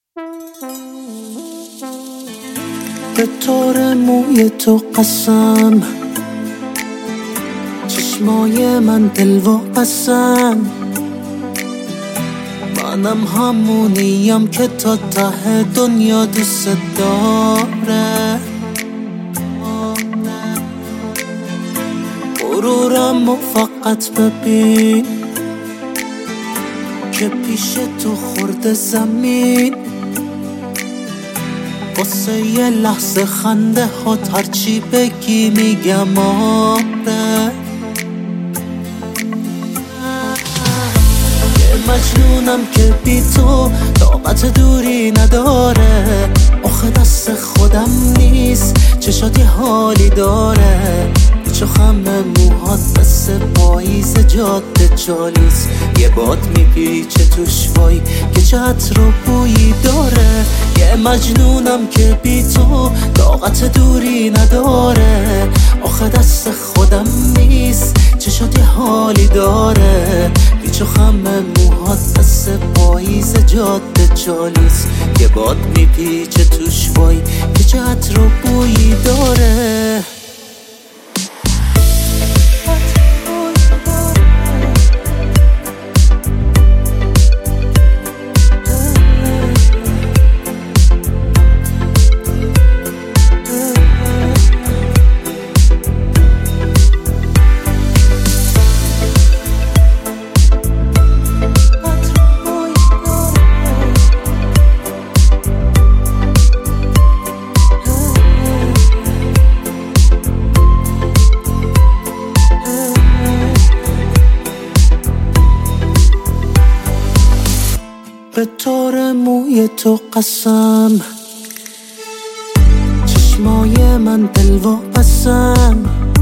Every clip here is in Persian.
به طور موی تو قسم، چشمای من دل واپسن. منم همونیم که تا ته دنیا دوست داره. غرورم و فقط ببین که پیش تو خورده زمین. واسه یه لحظه خنده هات هرچی بگی میگم آره. یه مجنونم که بی تو طاقت دوری نداره. آخه دست خودم نیست، چشات یه حالی داره. چو خم موهات مثل پاییز جاده چالیس. یه باد میپیچه توش وای که چت رو بویی داره. یه مجنونم که بی تو طاقت دوری نداره. آخه دست خودم نیست، چشات یه حالی داره. پیچ و خم موهات مثل پاییز جاده چالیس. یه باد میپیچه توش وای که چت رو بویی داره. به طور موی تو قسم، چشمای من دل واپسن.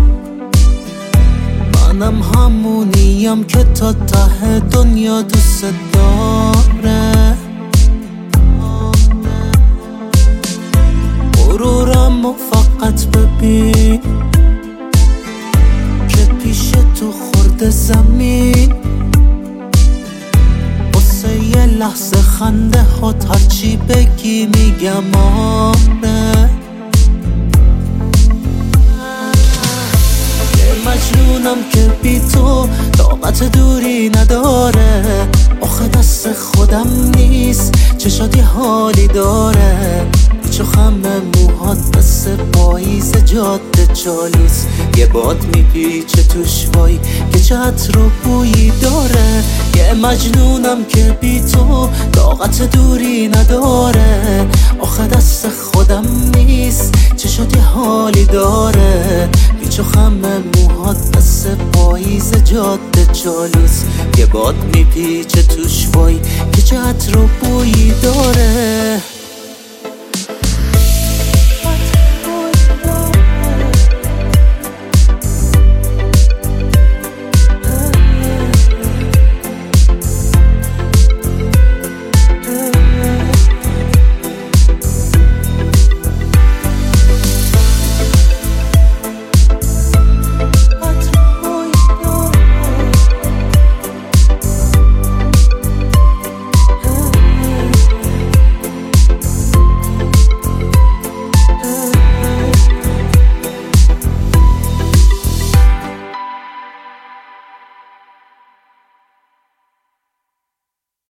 منم همونیم که تا ته دنیا دوست داره. غرورم و فقط ببین که پیش تو خورده زمین. یه لحظه خنده هات هرچی بگی میگم آره. یه مجنونم که بی تو طاقت دوری نداره. آخه دست خودم نیست، چشات یه حالی داره. چو خم موهات مثل پاییز جاده چالیس. یه باد میپیچه توش وای که چت رو بویی داره. یه مجنونم که بی تو طاقت دوری نداره. آخه دست خودم نیست، چشات یه حالی داره. پیچ و خم موهات مثل پاییز جاده چالیس. یه باد میپیچه توش وای که چت رو بویی داره.